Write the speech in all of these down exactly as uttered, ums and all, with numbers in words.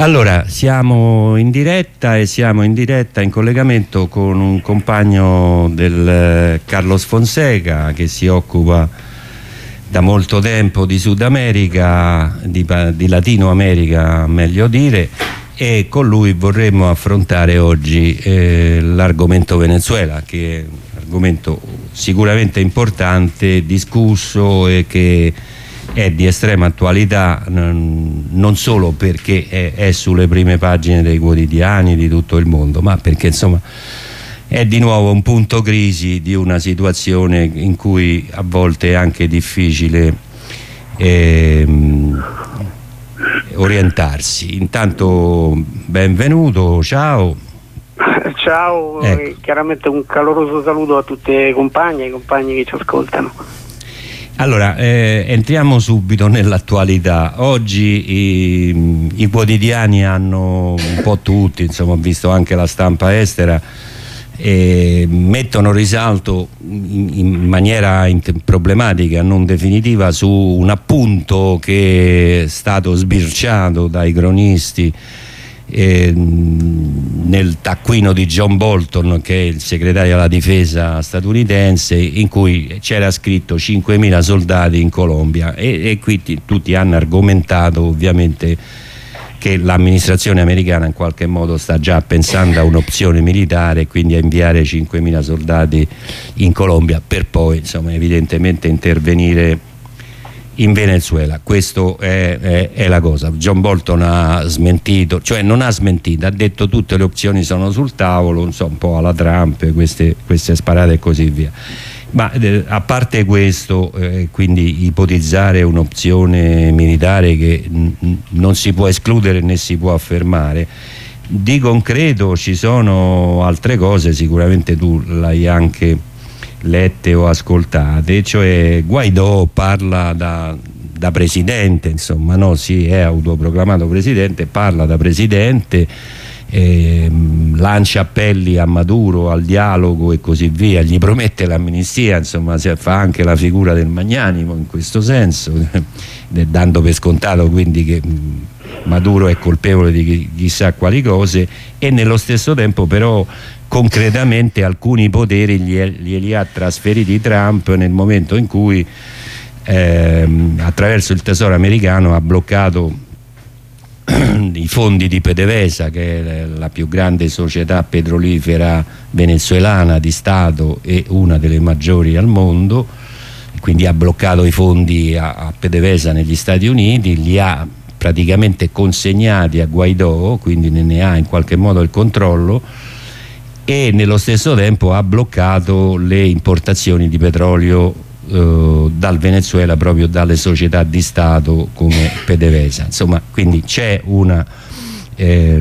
Allora, siamo in diretta e siamo in diretta in collegamento con un compagno del eh, Carlos Fonseca, che si occupa da molto tempo di Sud America, di, di Latino America meglio dire, e con lui vorremmo affrontare oggi eh, l'argomento Venezuela, che è un argomento sicuramente importante, discusso e che è di estrema attualità, non solo perché è, è sulle prime pagine dei quotidiani di tutto il mondo, ma perché insomma è di nuovo un punto crisi di una situazione in cui a volte è anche difficile ehm, orientarsi. Intanto benvenuto, ciao. Ciao, ecco. Chiaramente un caloroso saluto a tutte le compagne e i compagni che ci ascoltano. Allora, eh, entriamo subito nell'attualità. Oggi i, i quotidiani hanno un po' tutti, insomma, ho visto anche la stampa estera, eh, mettono risalto in, in maniera in, problematica, non definitiva, su un appunto che è stato sbirciato dai cronisti Eh, nel taccuino di John Bolton, che è il segretario della difesa statunitense, in cui c'era scritto cinquemila soldati in Colombia e, e qui tutti hanno argomentato ovviamente che l'amministrazione americana in qualche modo sta già pensando a un'opzione militare e quindi a inviare cinquemila soldati in Colombia per poi insomma evidentemente intervenire in Venezuela. Questo è, è, è la cosa. John Bolton ha smentito, cioè non ha smentito, ha detto tutte le opzioni sono sul tavolo, insomma, un po' alla Trump, queste, queste sparate e così via. Ma eh, a parte questo, eh, quindi ipotizzare un'opzione militare che non si può escludere né si può affermare, di concreto ci sono altre cose, sicuramente tu l'hai anche lette o ascoltate, cioè Guaidó parla da, da presidente, insomma, no? Si è autoproclamato presidente, parla da presidente, eh, lancia appelli a Maduro, al dialogo e così via, gli promette l'amnistia, insomma, si fa anche la figura del magnanimo in questo senso, dando per scontato quindi che Maduro è colpevole di chissà quali cose, e nello stesso tempo però concretamente alcuni poteri glieli ha trasferiti Trump nel momento in cui ehm, attraverso il Tesoro americano ha bloccato i fondi di PDVSA, che è la più grande società petrolifera venezuelana di Stato e una delle maggiori al mondo, quindi ha bloccato i fondi a, a PDVSA negli Stati Uniti, li ha praticamente consegnati a Guaidó, quindi ne ha in qualche modo il controllo, e nello stesso tempo ha bloccato le importazioni di petrolio eh, dal Venezuela proprio dalle società di Stato come PDVSA. Insomma, quindi c'è una eh,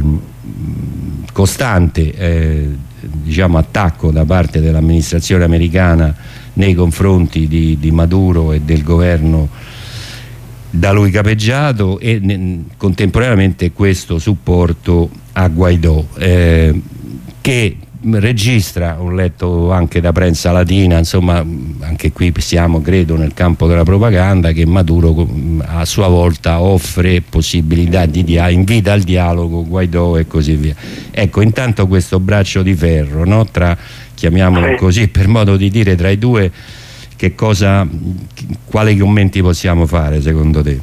costante eh, diciamo, attacco da parte dell'amministrazione americana nei confronti di, di Maduro e del governo da lui capeggiato, e ne, contemporaneamente questo supporto a Guaidó, eh, che registra, ho letto anche da prensa latina, insomma anche qui siamo credo nel campo della propaganda, che Maduro a sua volta offre possibilità di dia invita al dialogo Guaidó e così via. Ecco, intanto questo braccio di ferro, no? Tra, chiamiamolo così per modo di dire, tra i due, che cosa, quali commenti possiamo fare secondo te?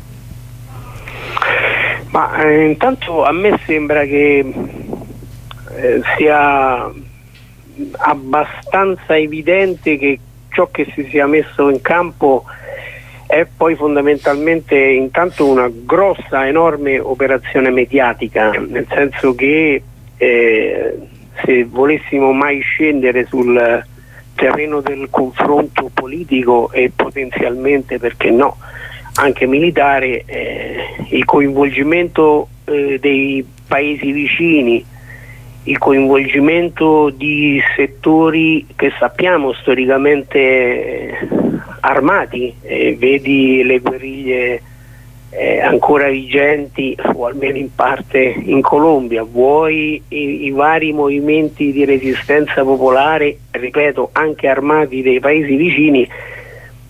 Ma eh, intanto a me sembra che eh, sia abbastanza evidente che ciò che si sia messo in campo è poi fondamentalmente intanto una grossa, enorme operazione mediatica, nel senso che eh, se volessimo mai scendere sul terreno del confronto politico e potenzialmente, perché no, anche militare, eh, il coinvolgimento eh, dei paesi vicini, il coinvolgimento di settori che sappiamo storicamente eh, armati, eh, vedi le guerriglie eh, ancora vigenti o almeno in parte in Colombia, vuoi i, i vari movimenti di resistenza popolare, ripeto anche armati dei paesi vicini,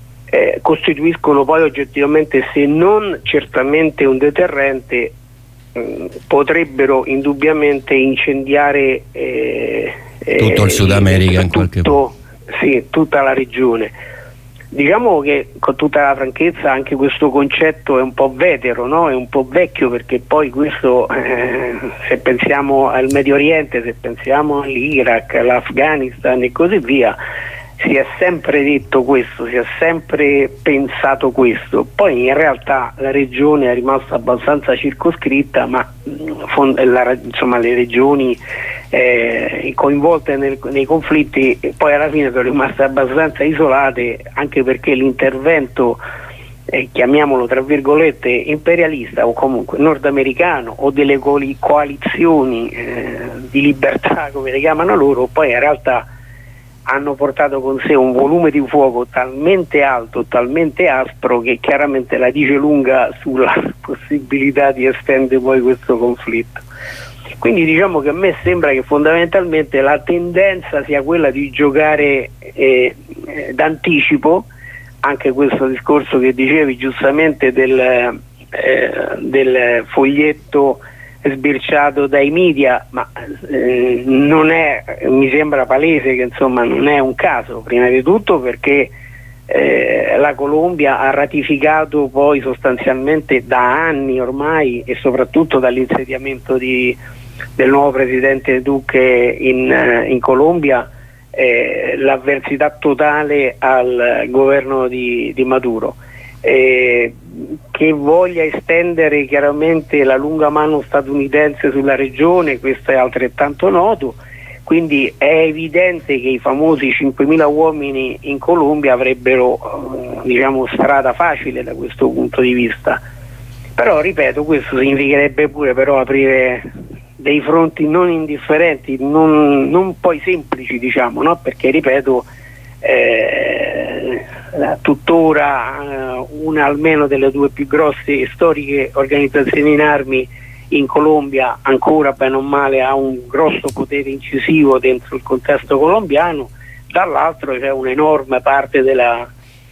eh, costituiscono poi oggettivamente, se non certamente un deterrente, mh, potrebbero indubbiamente incendiare eh, tutto il Sud America, eh, in qualche tutto, sì, tutta la regione. Diciamo che con tutta la franchezza anche questo concetto è un po' vetero, no? È un po' vecchio, perché poi questo eh, se pensiamo al Medio Oriente, se pensiamo all'Iraq, all'Afghanistan e così via, si è sempre detto questo, si è sempre pensato questo. Poi in realtà la regione è rimasta abbastanza circoscritta, ma la, insomma le regioni eh, coinvolte nel, nei conflitti poi alla fine sono rimaste abbastanza isolate, anche perché l'intervento eh, chiamiamolo tra virgolette imperialista o comunque nordamericano o delle coalizioni eh, di libertà, come le chiamano loro, poi in realtà hanno portato con sé un volume di fuoco talmente alto, talmente aspro, che chiaramente la dice lunga sulla possibilità di estendere poi questo conflitto. Quindi diciamo che a me sembra che fondamentalmente la tendenza sia quella di giocare eh, eh, d'anticipo, anche questo discorso che dicevi giustamente del, eh, del foglietto sbirciato dai media, ma eh, non è, mi sembra palese che insomma non è un caso, prima di tutto perché eh, la Colombia ha ratificato poi sostanzialmente da anni ormai, e soprattutto dall'insediamento di, del nuovo presidente Duque in, in Colombia, eh, l'avversità totale al governo di, di Maduro. Eh, che voglia estendere chiaramente la lunga mano statunitense sulla regione, questo è altrettanto noto, quindi è evidente che i famosi cinquemila uomini in Colombia avrebbero eh, diciamo strada facile da questo punto di vista. Però ripeto, questo significherebbe pure però aprire dei fronti non indifferenti, non, non poi semplici, diciamo, no? Perché ripeto, eh, tuttora eh, una almeno delle due più grosse e storiche organizzazioni in armi in Colombia ancora bene o male ha un grosso potere incisivo dentro il contesto colombiano, dall'altro c'è un'enorme parte della,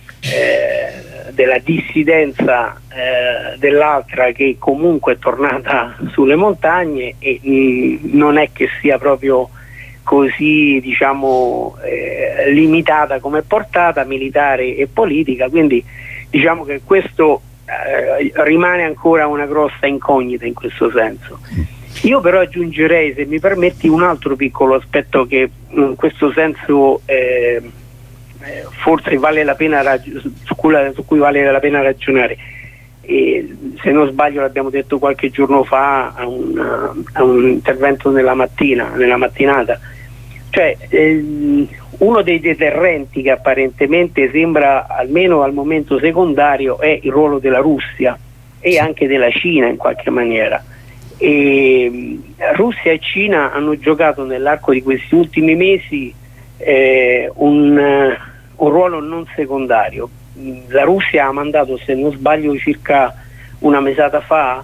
eh, della dissidenza eh, dell'altra che comunque è tornata sulle montagne e mh, non è che sia proprio così diciamo eh, limitata come portata militare e politica, quindi diciamo che questo eh, rimane ancora una grossa incognita in questo senso. Io però aggiungerei, se mi permetti, un altro piccolo aspetto che in questo senso eh, forse vale la pena su cui, su cui vale la pena ragionare. E, se non sbaglio l'abbiamo detto qualche giorno fa a un, a un intervento nella mattina, nella mattinata, cioè ehm, uno dei deterrenti che apparentemente sembra almeno al momento secondario è il ruolo della Russia e anche della Cina in qualche maniera. E, Russia e Cina hanno giocato nell'arco di questi ultimi mesi eh, un, un ruolo non secondario. La Russia ha mandato, se non sbaglio, circa una mesata fa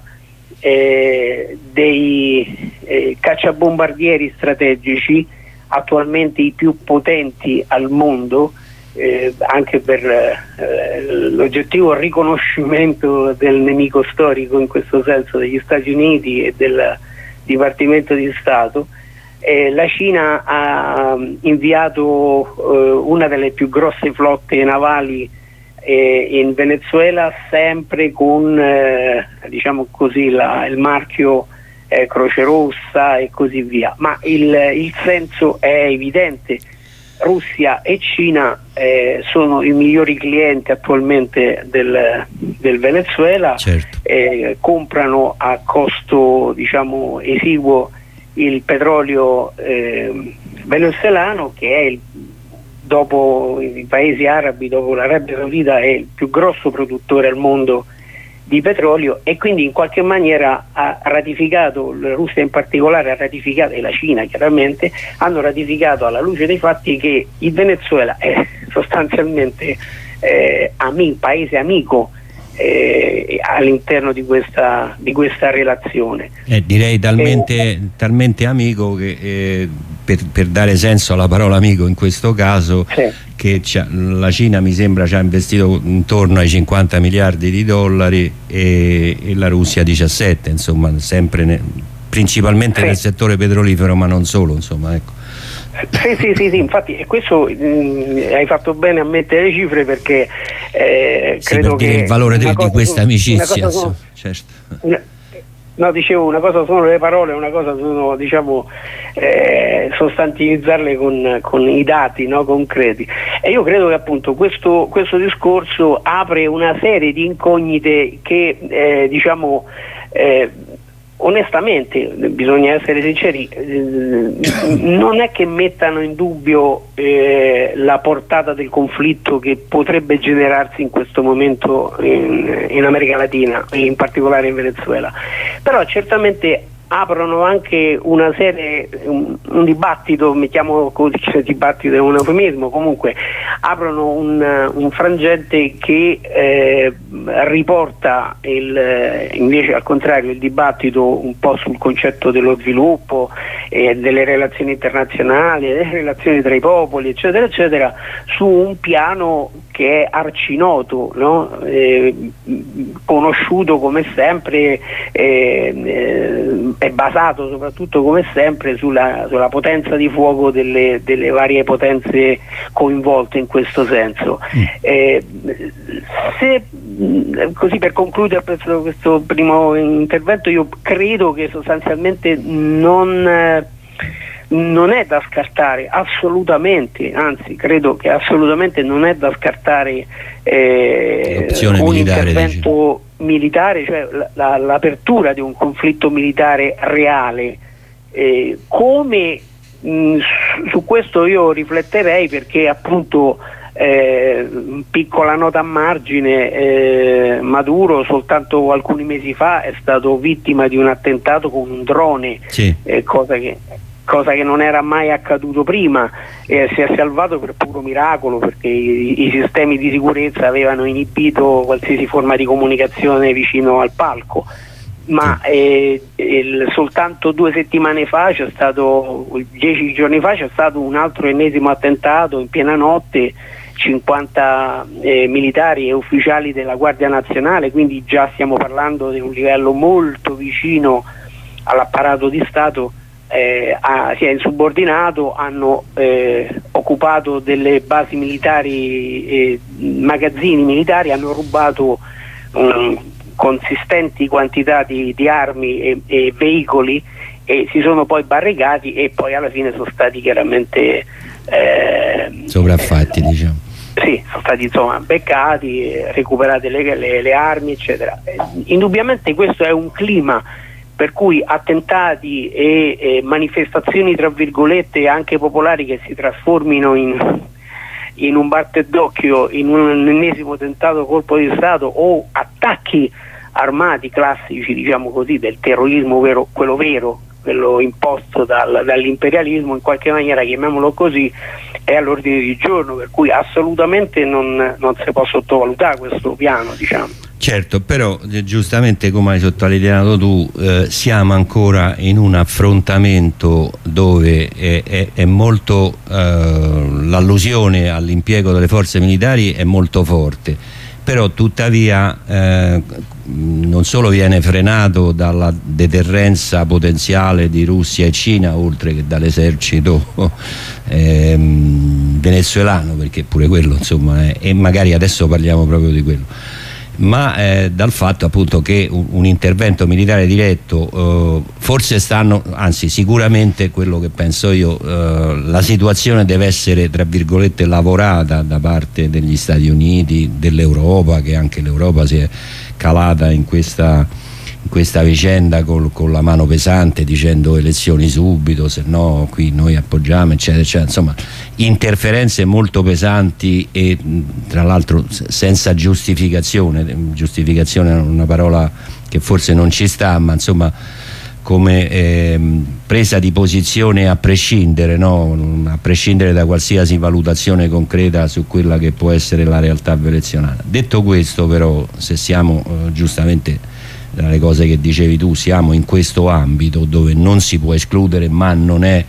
eh, dei eh, cacciabombardieri strategici, attualmente i più potenti al mondo, eh, anche per eh, l'oggettivo riconoscimento del nemico storico, in questo senso degli Stati Uniti e del Dipartimento di Stato. Eh, la Cina ha inviato eh, una delle più grosse flotte navali eh, in Venezuela, sempre con eh, diciamo così la, il marchio Eh, Croce Rossa e così via, ma il, il senso è evidente. Russia e Cina eh, sono i migliori clienti attualmente del, del Venezuela, certo. eh, comprano a costo diciamo esiguo il petrolio eh, venezuelano, che è il, dopo i paesi arabi, dopo l'Arabia Saudita, è il più grosso produttore al mondo di petrolio, e quindi in qualche maniera ha ratificato, la Russia in particolare ha ratificato, e la Cina chiaramente, hanno ratificato alla luce dei fatti che il Venezuela è sostanzialmente eh, un paese amico eh, all'interno di questa, di questa relazione. Eh, direi talmente, eh, talmente amico che eh, per, per dare senso alla parola amico in questo caso, sì, che la Cina mi sembra ci ha investito intorno ai cinquanta miliardi di dollari e, e la Russia diciassette, insomma, sempre ne, principalmente sì, nel settore petrolifero, ma non solo, insomma, ecco. Sì, sì, sì, sì, infatti, e questo mh, hai fatto bene a mettere le cifre, perché eh, sì, credo per dire che il valore di, di questa amicizia, sono, certo. Una, no, dicevo, una cosa sono le parole, una cosa sono, diciamo, eh, sostantivizzarle con, con i dati, no, concreti. E io credo che appunto questo, questo discorso apre una serie di incognite che, eh, diciamo, eh, onestamente, bisogna essere sinceri, eh, non è che mettano in dubbio eh, la portata del conflitto che potrebbe generarsi in questo momento in, in America Latina, in particolare in Venezuela, però certamente aprono anche una serie, un, un dibattito, mettiamo così, cioè, dibattito è un eufemismo, comunque aprono un, un frangente che eh, riporta il, invece al contrario il dibattito un po' sul concetto dello sviluppo, eh, delle relazioni internazionali, delle relazioni tra i popoli, eccetera eccetera, su un piano che è arcinoto, no? eh, conosciuto come sempre, eh, eh, è basato soprattutto come sempre sulla, sulla potenza di fuoco delle, delle varie potenze coinvolte in questo senso. Mm. Eh, se, così per concludere questo, questo primo intervento, io credo che sostanzialmente non... non è da scartare assolutamente, anzi credo che assolutamente non è da scartare eh, un militare, intervento dici. militare, cioè la, l'apertura di un conflitto militare reale. Eh, come mh, su questo io rifletterei, perché appunto eh, piccola nota a margine, eh, Maduro soltanto alcuni mesi fa è stato vittima di un attentato con un drone, sì. eh, cosa che cosa che non era mai accaduto prima, eh, si è salvato per puro miracolo, perché i, i sistemi di sicurezza avevano inibito qualsiasi forma di comunicazione vicino al palco. Ma eh, il, soltanto due settimane fa c'è stato, dieci giorni fa c'è stato un altro ennesimo attentato in piena notte, cinquanta eh, militari e ufficiali della Guardia Nazionale, quindi già stiamo parlando di un livello molto vicino all'apparato di Stato. Eh, ha, si è insubordinato, hanno eh, occupato delle basi militari, eh, magazzini militari, hanno rubato um, consistenti quantità di, di armi e, e veicoli, e si sono poi barricati, e poi alla fine sono stati chiaramente eh, sopraffatti, eh, diciamo. Sì, sono stati insomma beccati, recuperate le, le, le armi, eccetera. Eh, indubbiamente questo è un clima per cui attentati e, e manifestazioni tra virgolette anche popolari che si trasformino in, in un batter d'occhio, in un ennesimo tentato colpo di Stato, o attacchi armati classici, diciamo così, del terrorismo vero, quello vero, quello imposto dal, dall'imperialismo, in qualche maniera, chiamiamolo così, è all'ordine di giorno, per cui assolutamente non, non si può sottovalutare questo piano, diciamo. Certo, però eh, giustamente, come hai sottolineato tu, eh, siamo ancora in un affrontamento dove è, è, è molto eh, l'allusione all'impiego delle forze militari è molto forte, però tuttavia eh, non solo viene frenato dalla deterrenza potenziale di Russia e Cina, oltre che dall'esercito eh, venezuelano, perché pure quello insomma è, e magari adesso parliamo proprio di quello, ma eh, dal fatto appunto che un, un intervento militare diretto eh, forse stanno, anzi sicuramente quello che penso io, eh, la situazione deve essere tra virgolette lavorata da parte degli Stati Uniti, dell'Europa, che anche l'Europa si è calata in questa, in questa vicenda col, con la mano pesante, dicendo elezioni subito, se no qui noi appoggiamo, eccetera, eccetera. Insomma, interferenze molto pesanti e tra l'altro senza giustificazione. Giustificazione è una parola che forse non ci sta, ma insomma come eh, presa di posizione a prescindere, no? A prescindere da qualsiasi valutazione concreta su quella che può essere la realtà venezuelana. Detto questo, però, se siamo eh, giustamente, tra le cose che dicevi tu, siamo in questo ambito dove non si può escludere, ma non è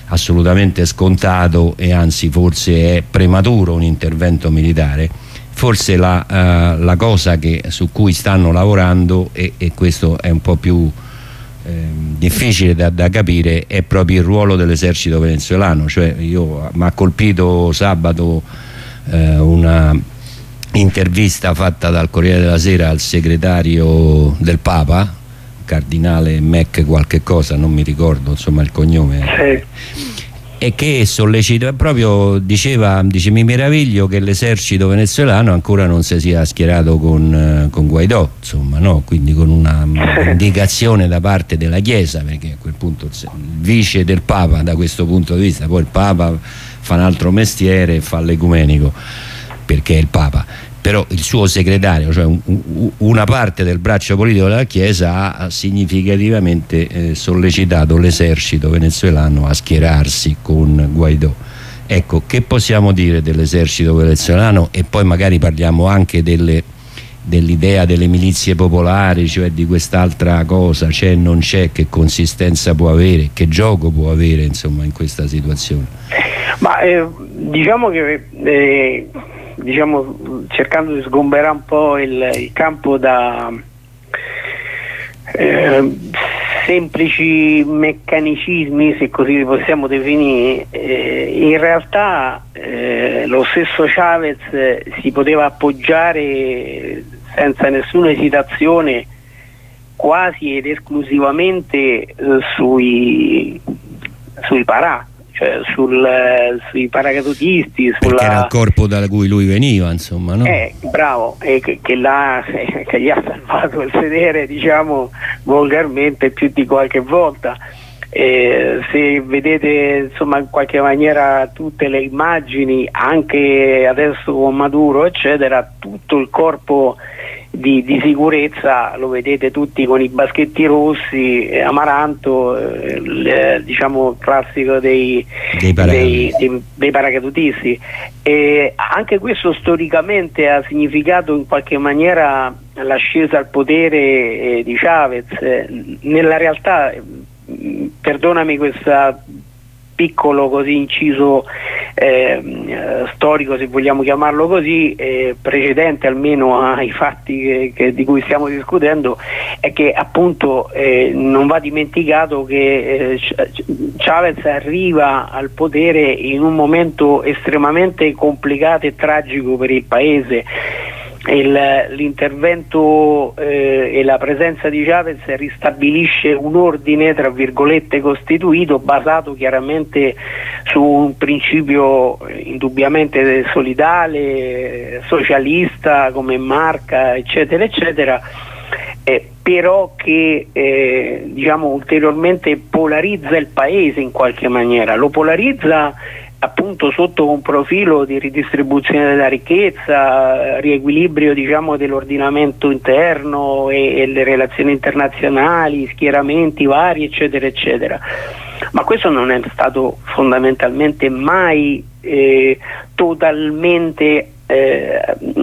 assolutamente scontato e anzi forse è prematuro un intervento militare. Forse la, uh, la cosa che, su cui stanno lavorando, e, e questo è un po' più eh, difficile da, da capire, è proprio il ruolo dell'esercito venezuelano. Cioè, io mi ha colpito sabato eh, una intervista fatta dal Corriere della Sera al segretario del Papa, cardinale Mac qualche cosa, non mi ricordo insomma il cognome, sì. E che sollecita proprio, diceva, dice: mi meraviglio che l'esercito venezuelano ancora non si sia schierato con, con Guaidó, insomma, no? Quindi con una indicazione da parte della Chiesa, perché a quel punto il vice del Papa da questo punto di vista, poi il Papa fa un altro mestiere, fa l'ecumenico perché è il Papa, però il suo segretario, cioè un, un, una parte del braccio politico della Chiesa, ha significativamente eh, sollecitato l'esercito venezuelano a schierarsi con Guaidó. Ecco, che possiamo dire dell'esercito venezuelano? E poi magari parliamo anche delle, dell'idea delle milizie popolari, cioè di quest'altra cosa, c'è, non c'è, che consistenza può avere, che gioco può avere insomma in questa situazione. Ma eh, diciamo che eh, diciamo, cercando di sgomberare un po' il, il campo da eh, semplici meccanicismi, se così li possiamo definire, eh, in realtà eh, lo stesso Chavez si poteva appoggiare senza nessuna esitazione quasi ed esclusivamente eh, sui, sui parà, cioè sul, sui paracadutisti, sulla... perché era il corpo da cui lui veniva, insomma, no? Eh, bravo, e che, che, là, eh, che gli ha salvato il sedere, diciamo volgarmente, più di qualche volta. Eh, se vedete insomma in qualche maniera tutte le immagini, anche adesso con Maduro eccetera, tutto il corpo Di, di sicurezza lo vedete tutti con i baschetti rossi, eh, amaranto, eh, il, diciamo classico dei, dei, dei, dei, dei paracadutisti. E anche questo storicamente ha significato in qualche maniera l'ascesa al potere eh, di Chavez. Eh, nella realtà, eh, perdonami questa piccolo così inciso eh, storico, se vogliamo chiamarlo così, eh, precedente almeno ai fatti che, che, di cui stiamo discutendo, è che appunto eh, non va dimenticato che eh, Chavez arriva al potere in un momento estremamente complicato e tragico per il paese. L'intervento eh, e la presenza di Chavez ristabilisce un ordine tra virgolette costituito, basato chiaramente su un principio indubbiamente solidale, socialista come Marca eccetera eccetera, eh, però che eh, diciamo ulteriormente polarizza il paese in qualche maniera, lo polarizza appunto sotto un profilo di ridistribuzione della ricchezza, riequilibrio diciamo dell'ordinamento interno e, e le relazioni internazionali, schieramenti vari eccetera eccetera. Ma questo non è stato fondamentalmente mai eh, totalmente eh,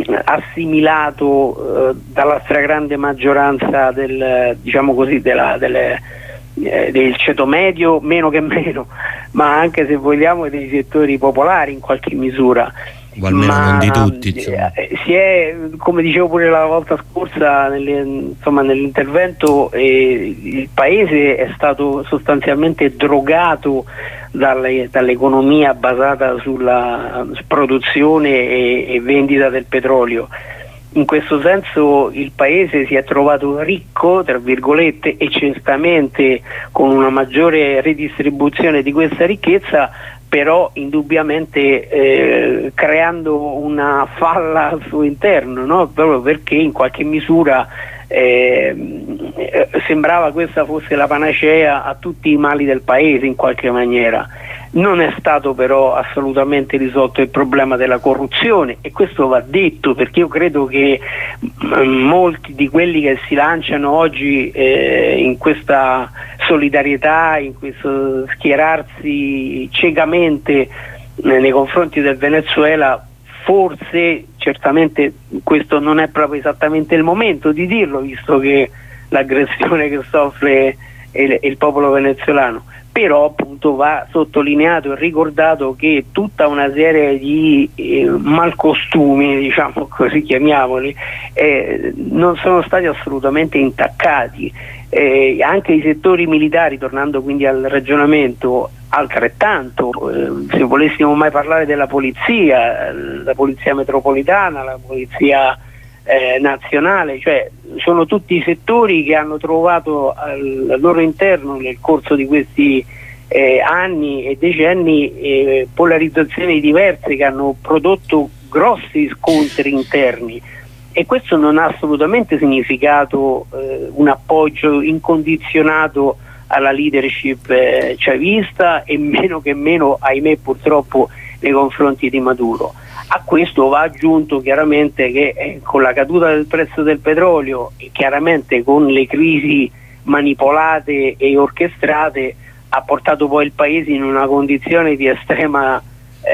assimilato eh, dalla stragrande maggioranza del, diciamo così, della, delle Eh, del ceto medio, meno che meno, ma anche se vogliamo dei settori popolari in qualche misura, o almeno ma non di tutti, eh, si è, come dicevo pure la volta scorsa nelle, insomma, nell'intervento, eh, il paese è stato sostanzialmente drogato dalle, dall'economia basata sulla produzione e, e vendita del petrolio. In questo senso il paese si è trovato ricco, tra virgolette, e certamente con una maggiore ridistribuzione di questa ricchezza, però indubbiamente eh, creando una falla al suo interno, no? Proprio perché in qualche misura eh, sembrava questa fosse la panacea a tutti i mali del paese in qualche maniera. Non è stato però assolutamente risolto il problema della corruzione, e questo va detto, perché io credo che molti di quelli che si lanciano oggi eh, in questa solidarietà, in questo schierarsi ciecamente eh, nei confronti del Venezuela, forse, certamente questo non è proprio esattamente il momento di dirlo, visto che l'aggressione che soffre il, il popolo venezuelano, però appunto va sottolineato e ricordato che tutta una serie di eh, malcostumi, diciamo così, chiamiamoli, eh, non sono stati assolutamente intaccati. Eh, anche i settori militari, tornando quindi al ragionamento, altrettanto. Eh, se volessimo mai parlare della polizia, la polizia metropolitana, la polizia eh, nazionale, cioè sono tutti settori che hanno trovato al, al loro interno nel corso di questi eh, anni e decenni eh, polarizzazioni diverse che hanno prodotto grossi scontri interni, e questo non ha assolutamente significato eh, un appoggio incondizionato alla leadership eh, chavista, e meno che meno, ahimè purtroppo, nei confronti di Maduro. A questo va aggiunto chiaramente che eh, con la caduta del prezzo del petrolio e chiaramente con le crisi manipolate e orchestrate, ha portato poi il paese in una condizione di estrema,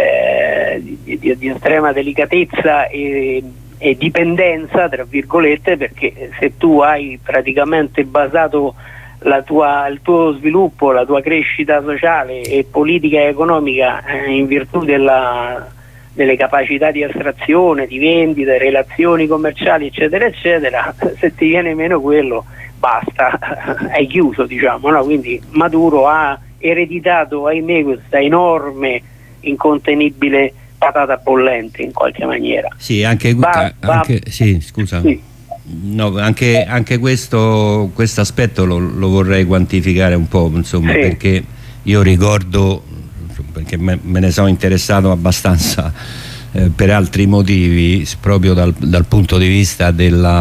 eh, di, di, di estrema delicatezza e, e dipendenza, tra virgolette, perché se tu hai praticamente basato la tua, il tuo sviluppo, la tua crescita sociale e politica e economica eh, in virtù della, delle capacità di estrazione, di vendita, relazioni commerciali, eccetera eccetera, se ti viene meno quello, basta, hai chiuso, diciamo, no? Quindi Maduro ha ereditato, ahimè, questa enorme, incontenibile patata bollente in qualche maniera. Sì, anche, va, anche va, sì, scusa. Sì. No, anche, anche questo aspetto lo, lo vorrei quantificare un po', insomma, sì. Perché io ricordo, perché me, me ne sono interessato abbastanza eh, per altri motivi, proprio dal, dal punto di vista della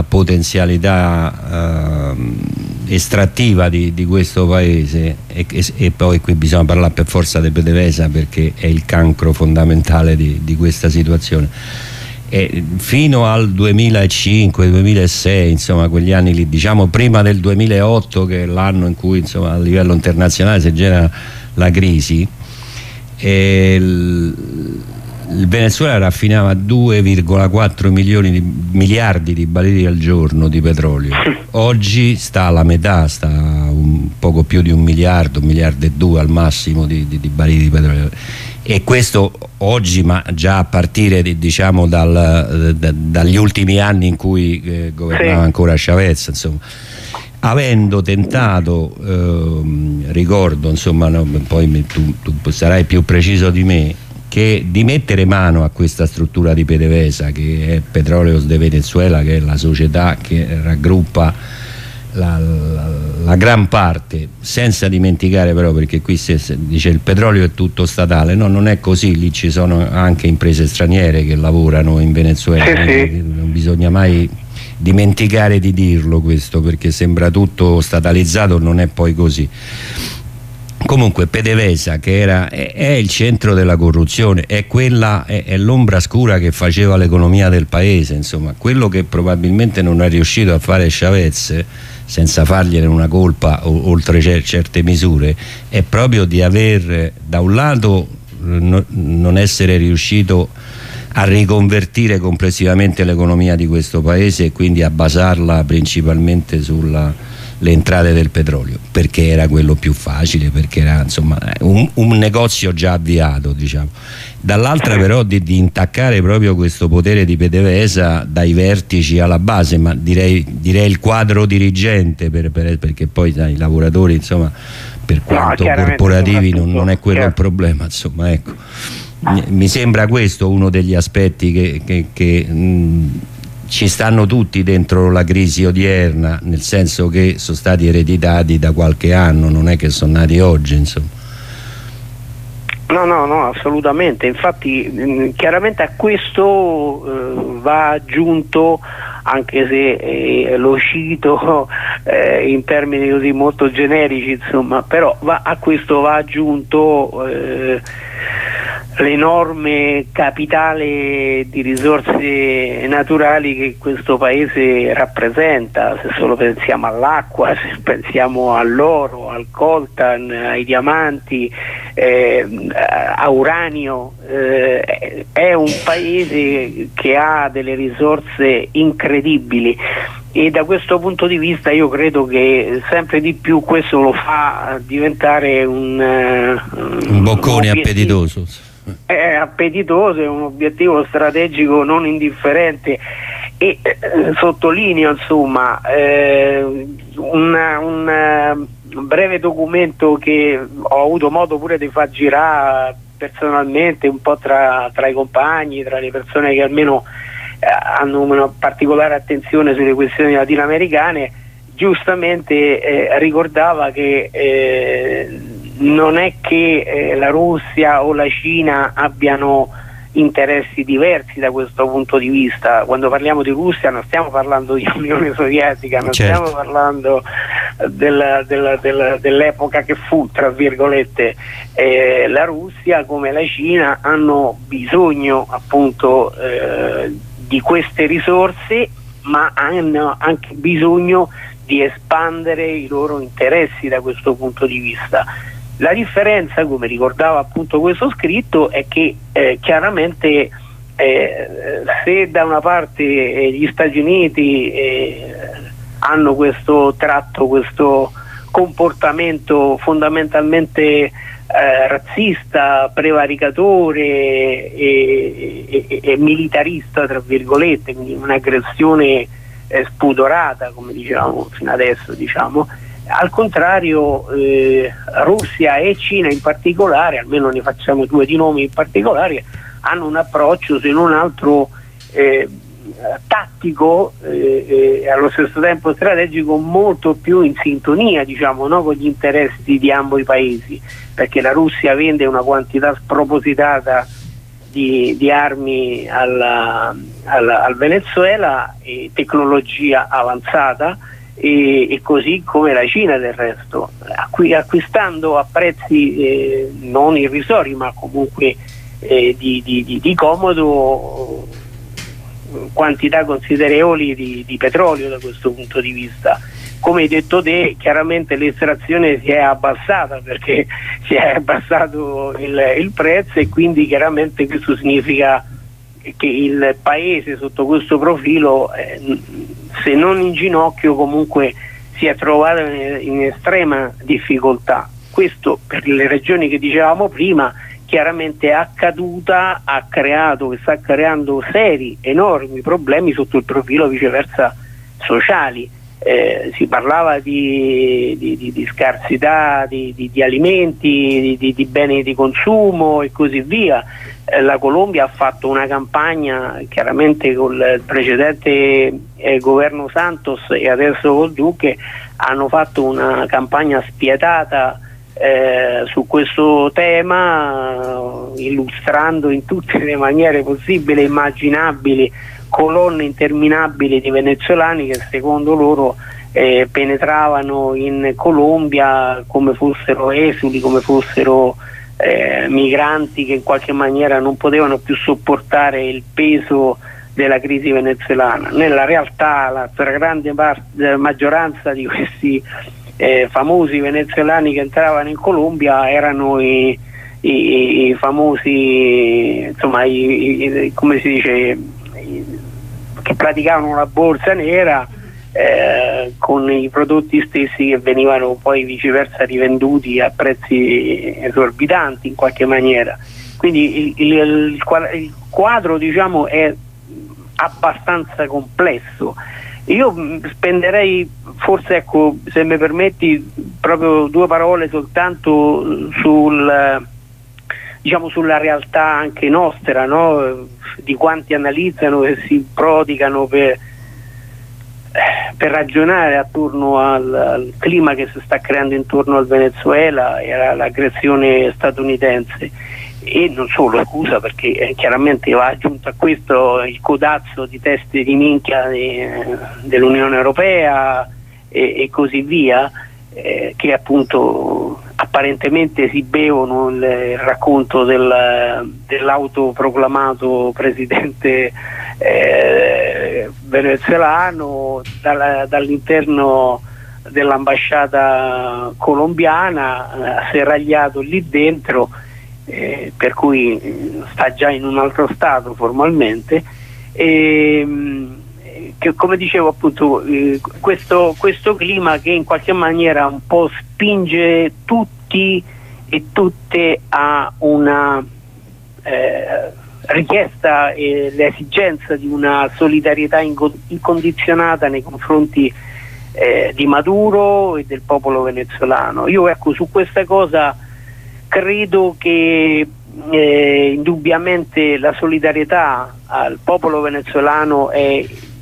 potenzialità eh, estrattiva di, di questo paese, e, e, e poi qui bisogna parlare per forza di PDVSA, perché è il cancro fondamentale di, di questa situazione. E fino al duemilacinque duemilasei, insomma quegli anni lì, diciamo prima del duemilaotto, che è l'anno in cui, insomma, a livello internazionale si genera la crisi, e il, il Venezuela raffinava due virgola quattro milioni di, miliardi di barili al giorno di petrolio. Oggi sta alla metà, sta un poco più di un miliardo, un miliardo e due al massimo di, di, di barili di petrolio. E questo oggi, ma già a partire di, diciamo dal, da, dagli ultimi anni in cui eh, governava sì. ancora Chavez, insomma, avendo tentato, eh, ricordo, insomma, no, poi tu, tu sarai più preciso di me, che di mettere mano a questa struttura di PDVSA, che è Petróleos de Venezuela, che è la società che raggruppa La, la, la gran parte, senza dimenticare però, perché qui si dice il petrolio è tutto statale, no, non è così, lì ci sono anche imprese straniere che lavorano in Venezuela, sì, sì. Non bisogna mai dimenticare di dirlo questo, perché sembra tutto statalizzato, non è poi così. Comunque PDVSA, che era, è, è il centro della corruzione, è quella, è, è l'ombra scura che faceva l'economia del paese, insomma, quello che probabilmente non è riuscito a fare Chavez, senza fargliene una colpa o, oltre cer certe misure, è proprio di aver da un lato no, non essere riuscito a riconvertire complessivamente l'economia di questo paese e quindi a basarla principalmente sulla le entrate del petrolio, perché era quello più facile, perché era, insomma, un, un negozio già avviato, diciamo. Dall'altra però di, di intaccare proprio questo potere di PDVSA dai vertici alla base, ma direi, direi il quadro dirigente, per, per, perché poi sai, i lavoratori, insomma, per quanto no, corporativi non, non è quello certo. il problema, insomma, ecco. Mi sembra questo uno degli aspetti che, che, che mh, ci stanno tutti dentro la crisi odierna, nel senso che sono stati ereditati da qualche anno, non è che sono nati oggi, insomma. No, no, no, assolutamente. Infatti mh, chiaramente a questo eh, va aggiunto, anche se eh, lo cito eh, in termini così molto generici, insomma, però va, a questo va aggiunto eh, l'enorme capitale di risorse naturali che questo paese rappresenta, se solo pensiamo all'acqua, se pensiamo all'oro, al coltan, ai diamanti, eh, a uranio, eh, è un paese che ha delle risorse incredibili, e da questo punto di vista io credo che sempre di più questo lo fa diventare un, uh, un boccone un appetitoso. È appetitoso, è un obiettivo strategico non indifferente e eh, sottolineo insomma eh, un, un uh, breve documento che ho avuto modo pure di far girare personalmente un po' tra, tra i compagni, tra le persone che almeno eh, hanno una particolare attenzione sulle questioni latinoamericane, giustamente eh, ricordava che eh, non è che eh, la Russia o la Cina abbiano interessi diversi da questo punto di vista. Quando parliamo di Russia non stiamo parlando di Unione Sovietica, non certo. stiamo parlando del, del, del, dell'epoca che fu, tra virgolette. Eh, la Russia come la Cina hanno bisogno appunto eh, di queste risorse, ma hanno anche bisogno di espandere i loro interessi da questo punto di vista. La differenza, come ricordava appunto questo scritto, è che eh, chiaramente eh, se da una parte eh, gli Stati Uniti eh, hanno questo tratto, questo comportamento fondamentalmente eh, razzista, prevaricatore e, e, e militarista, tra virgolette, quindi un'aggressione eh, spudorata, come dicevamo fino adesso, diciamo. Al contrario, eh, Russia e Cina in particolare, almeno ne facciamo due di nomi in particolare, hanno un approccio se non altro eh, tattico e eh, allo stesso tempo strategico molto più in sintonia, diciamo, no, con gli interessi di ambo i paesi, perché la Russia vende una quantità spropositata di, di armi alla, alla, al Venezuela, e tecnologia avanzata, E, e così come la Cina del resto, acqu acquistando a prezzi eh, non irrisori ma comunque eh, di, di, di, di comodo quantità considerevoli di, di petrolio da questo punto di vista. Come hai detto te, chiaramente l'estrazione si è abbassata perché si è abbassato il, il prezzo, e quindi chiaramente questo significa che il paese sotto questo profilo eh, se non in ginocchio comunque si è trovato in, in estrema difficoltà. Questo per le ragioni che dicevamo prima, chiaramente è accaduta, ha creato e sta creando seri, enormi problemi sotto il profilo viceversa sociali. Eh, si parlava di, di, di, di scarsità di, di, di alimenti, di, di beni di consumo e così via. Eh, la Colombia ha fatto una campagna chiaramente con il precedente eh, governo Santos e adesso col Duque, hanno fatto una campagna spietata eh, su questo tema, eh, illustrando in tutte le maniere possibili e immaginabili colonne interminabili di venezuelani che secondo loro eh, penetravano in Colombia come fossero esuli, come fossero eh, migranti che in qualche maniera non potevano più sopportare il peso della crisi venezuelana. Nella realtà la stragrande maggioranza di questi eh, famosi venezuelani che entravano in Colombia erano i, i, i famosi, insomma, i, i, come si dice, che praticavano la borsa nera eh, con i prodotti stessi che venivano poi viceversa rivenduti a prezzi esorbitanti in qualche maniera. Quindi il, il, il quadro, diciamo, è abbastanza complesso. Io spenderei forse, ecco, se mi permetti, proprio due parole soltanto sul, diciamo, sulla realtà anche nostra, no? Di quanti analizzano e si prodigano per, per ragionare attorno al, al clima che si sta creando intorno al Venezuela e all'aggressione statunitense, e non solo, scusa, perché eh, chiaramente va aggiunto a questo il codazzo di teste di minchia eh, dell'Unione Europea e, e così via, eh, che appunto apparentemente si bevono il, il racconto del, dell'autoproclamato presidente eh, venezuelano dal, dall'interno dell'ambasciata colombiana, eh, serragliato lì dentro, eh, per cui sta già in un altro stato formalmente, e, che, come dicevo appunto, eh, questo, questo clima che in qualche maniera un po' spinge tutti e tutte a una eh, richiesta e l'esigenza di una solidarietà incondizionata nei confronti eh, di Maduro e del popolo venezuelano. Io ecco, su questa cosa credo che eh, indubbiamente la solidarietà al popolo venezuelano è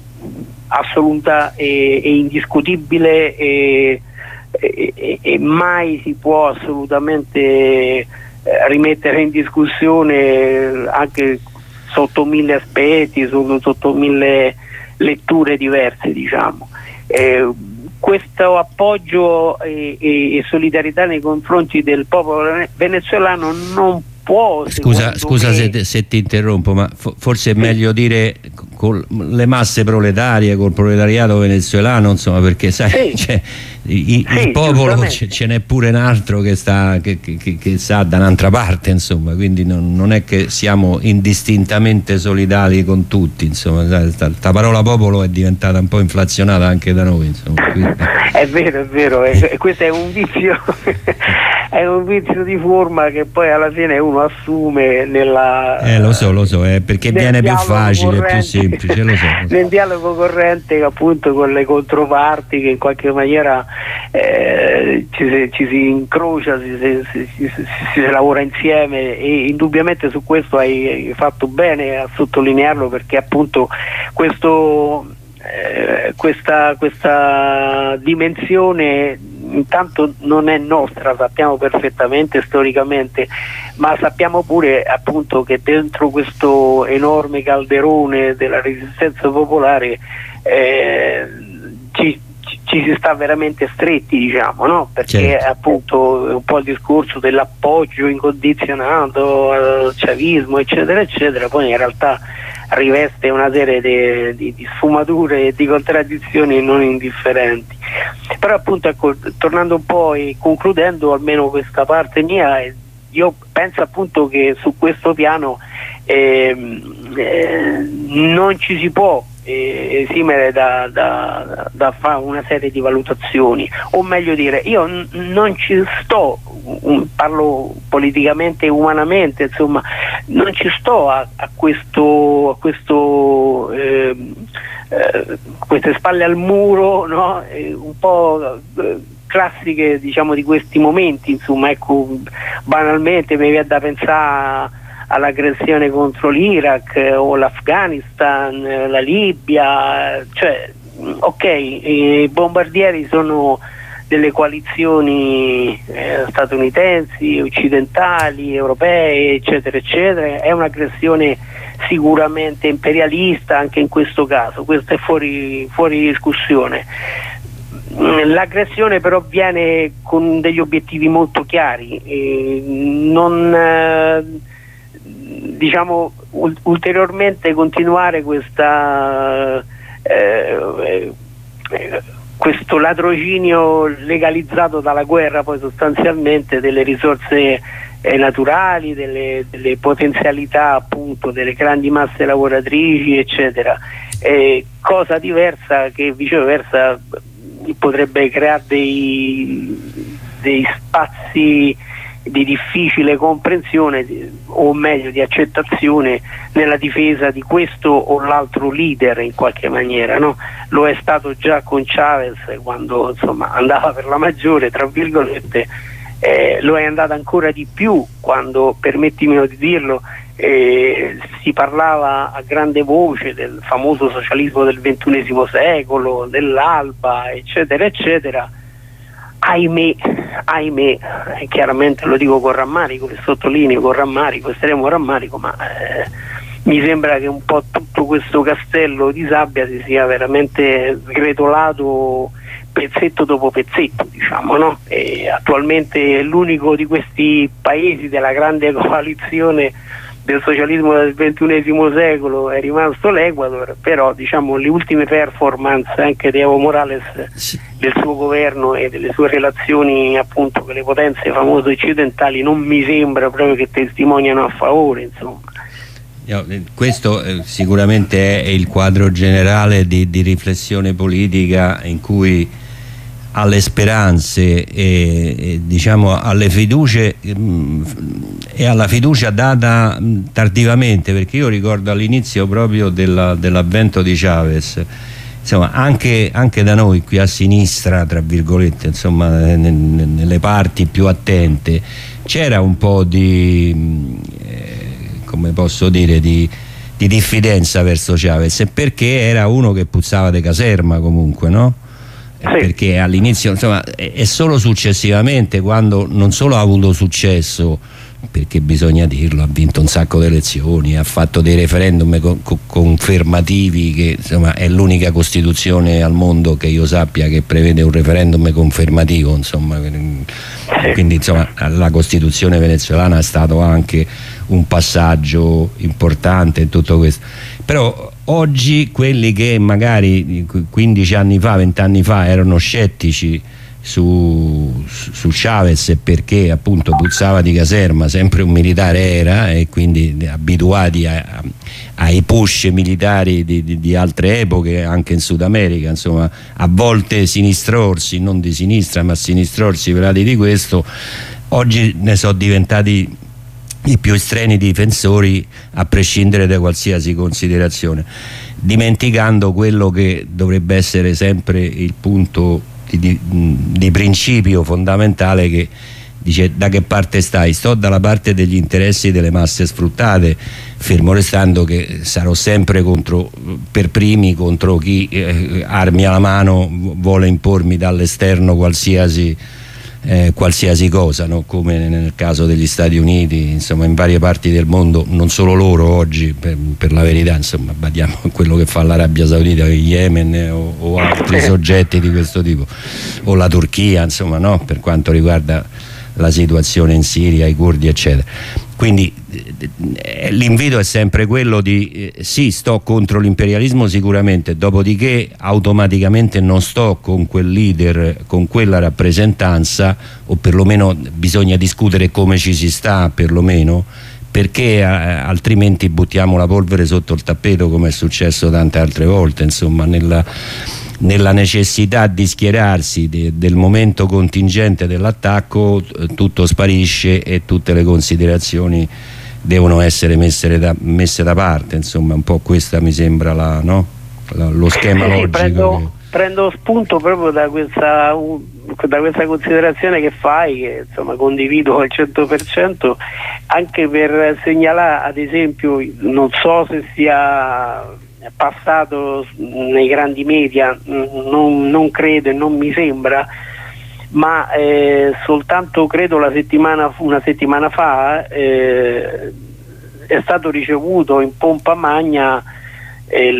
assoluta e, e indiscutibile e, e, e mai si può assolutamente eh, rimettere in discussione, anche sotto mille aspetti, sotto, sotto mille letture diverse, diciamo. Eh, questo appoggio e, e, e solidarietà nei confronti del popolo venezuelano non può, scusa, scusa me... se, se ti interrompo, ma forse è sì. meglio dire con le masse proletarie, col proletariato venezuelano, insomma, perché sai, sì. cioè, i, sì, il popolo ce n'è pure un altro che sta che, che, che sta da un'altra parte, insomma, quindi non, non è che siamo indistintamente solidali con tutti, insomma, questa parola popolo è diventata un po' inflazionata anche da noi, insomma, è vero, è vero, e questo è un vizio è un vizio di forma che poi alla fine uno assume nella eh lo so, lo so, è perché viene più facile, più semplice, lo so, lo so. Nel dialogo corrente, appunto, con le controparti che in qualche maniera eh, ci, ci si incrocia, si, si, si, si, si lavora insieme, e indubbiamente su questo hai fatto bene a sottolinearlo, perché appunto questo eh, questa, questa dimensione intanto non è nostra, sappiamo perfettamente storicamente, ma sappiamo pure appunto che dentro questo enorme calderone della resistenza popolare eh, ci, ci si sta veramente stretti, diciamo, no? Perché certo. appunto è un po' il discorso dell'appoggio incondizionato al chavismo, eccetera eccetera, poi in realtà riveste una serie di, di, di sfumature e di contraddizioni non indifferenti. Però appunto, ecco, tornando un po' e concludendo almeno questa parte mia, io penso appunto che su questo piano eh, eh, non ci si può eh, esimere da, da, da fare una serie di valutazioni, o meglio dire, io n- non ci sto, um, parlo politicamente e umanamente, insomma, non ci sto a, a questo, a questo eh, eh, queste spalle al muro, no? Eh, un po' eh, classiche, diciamo, di questi momenti, insomma, ecco, banalmente mi viene da pensare all'aggressione contro l'Iraq eh, o l'Afghanistan, eh, la Libia, cioè ok, i bombardieri sono delle coalizioni eh, statunitensi, occidentali, europee, eccetera eccetera, è un'aggressione sicuramente imperialista anche in questo caso, questo è fuori, fuori discussione. L'aggressione però viene con degli obiettivi molto chiari, eh, non eh, diciamo ul- ulteriormente continuare questa eh, eh, questo ladrocinio legalizzato dalla guerra, poi sostanzialmente delle risorse eh, naturali, delle, delle potenzialità appunto delle grandi masse lavoratrici, eccetera, eh, cosa diversa che viceversa potrebbe creare dei, dei spazi di difficile comprensione, o meglio di accettazione, nella difesa di questo o l'altro leader in qualche maniera, no? Lo è stato già con Chavez quando, insomma, andava per la maggiore, tra virgolette, eh, lo è andato ancora di più quando, permettimi di dirlo, eh, si parlava a grande voce del famoso socialismo del ventunesimo secolo, dell'Alba, eccetera eccetera. Ahimè, ahimè, chiaramente lo dico con rammarico, che sottolineo con rammarico, estremo rammarico, ma eh, mi sembra che un po' tutto questo castello di sabbia si sia veramente sgretolato pezzetto dopo pezzetto, diciamo, no? E attualmente l'unico di questi paesi della grande coalizione del socialismo del ventunesimo secolo è rimasto l'Ecuador, però diciamo le ultime performance anche di Evo Morales, sì, del suo governo e delle sue relazioni appunto con le potenze famose occidentali non mi sembra proprio che testimoniano a favore, insomma. Questo eh, sicuramente è il quadro generale di, di riflessione politica in cui alle speranze e, e diciamo alle fiducie mh, e alla fiducia data mh, tardivamente, perché io ricordo all'inizio proprio della, dell'avvento di Chavez, insomma anche, anche da noi qui a sinistra, tra virgolette, insomma ne, ne, nelle parti più attente c'era un po' di eh, come posso dire di, di diffidenza verso Chavez, perché era uno che puzzava di caserma comunque, no? Sì. Perché all'inizio, insomma, è solo successivamente, quando non solo ha avuto successo, perché bisogna dirlo, ha vinto un sacco di elezioni, ha fatto dei referendum co co confermativi, che insomma è l'unica Costituzione al mondo che io sappia che prevede un referendum confermativo, insomma, quindi insomma la Costituzione venezuelana è stato anche un passaggio importante in tutto questo. Però oggi quelli che magari quindici anni fa, venti anni fa erano scettici su, su Chavez, perché appunto puzzava di caserma, sempre un militare era, e quindi abituati a, a, ai push militari di, di, di altre epoche anche in Sud America, insomma a volte sinistrorsi, non di sinistra ma sinistrorsi velati di questo, oggi ne sono diventati i più estremi difensori a prescindere da qualsiasi considerazione, dimenticando quello che dovrebbe essere sempre il punto di, di, di principio fondamentale, che dice: da che parte stai? Sto dalla parte degli interessi delle masse sfruttate, fermo restando che sarò sempre contro, per primi contro chi eh, armi alla mano vuole impormi dall'esterno qualsiasi Eh, qualsiasi cosa, no? Come nel caso degli Stati Uniti, insomma in varie parti del mondo, non solo loro oggi, per, per la verità, insomma badiamo a quello che fa l'Arabia Saudita, il Yemen eh, o, o altri soggetti di questo tipo, o la Turchia, insomma, no? Per quanto riguarda la situazione in Siria, i curdi eccetera. Quindi eh, l'invito è sempre quello di eh, sì, sto contro l'imperialismo sicuramente, dopodiché automaticamente non sto con quel leader, con quella rappresentanza, o perlomeno bisogna discutere come ci si sta, perlomeno, perché eh, altrimenti buttiamo la polvere sotto il tappeto, come è successo tante altre volte, insomma, nella nella necessità di schierarsi de, del momento contingente dell'attacco, tutto sparisce e tutte le considerazioni devono essere messe da, messe da parte, insomma un po' questa mi sembra la, no? la, lo schema sì, logico. Prendo, che... prendo spunto proprio da questa, da questa considerazione che fai, che insomma condivido al cento per cento, anche per segnalare, ad esempio, non so se sia passato nei grandi media, non, non credo e non mi sembra, ma eh, soltanto credo la settimana, una settimana fa eh, è stato ricevuto in pompa magna il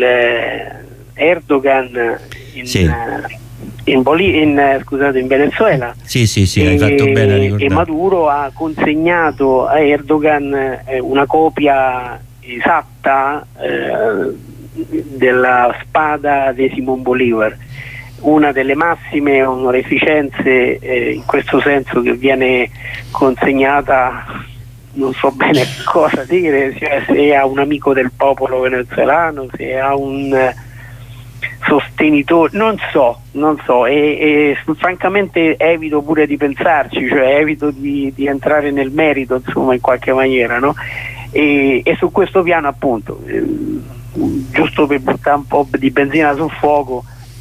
Erdogan in, sì. in, Boli in, scusate, in Venezuela. Sì, sì, sì, e, hai fatto bene a ricordare. E Maduro ha consegnato a Erdogan eh, una copia esatta eh, della spada di Simón Bolívar, una delle massime onorificenze eh, in questo senso, che viene consegnata, non so bene cosa dire, cioè se a un amico del popolo venezuelano, se a un eh, sostenitore, non so, non so, e, e francamente evito pure di pensarci, cioè evito di, di entrare nel merito, insomma, in qualche maniera, no? E, e su questo piano, appunto, eh, giusto per buttare un po' di benzina sul fuoco,